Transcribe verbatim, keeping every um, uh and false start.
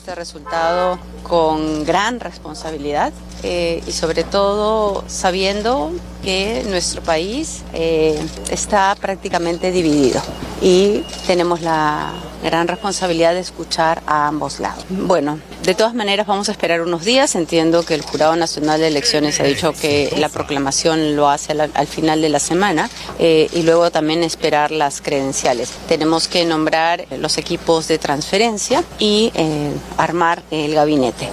Este resultado con gran responsabilidad eh, y sobre todo sabiendo que nuestro país eh, está prácticamente dividido y tenemos la gran responsabilidad de escuchar a ambos lados. Bueno, de todas maneras vamos a esperar unos días. Entiendo que el Jurado Nacional de Elecciones ha dicho que la proclamación lo hace al, al final de la semana eh, y luego también esperar las credenciales. Tenemos que nombrar los equipos de transferencia y eh, armar el gabinete.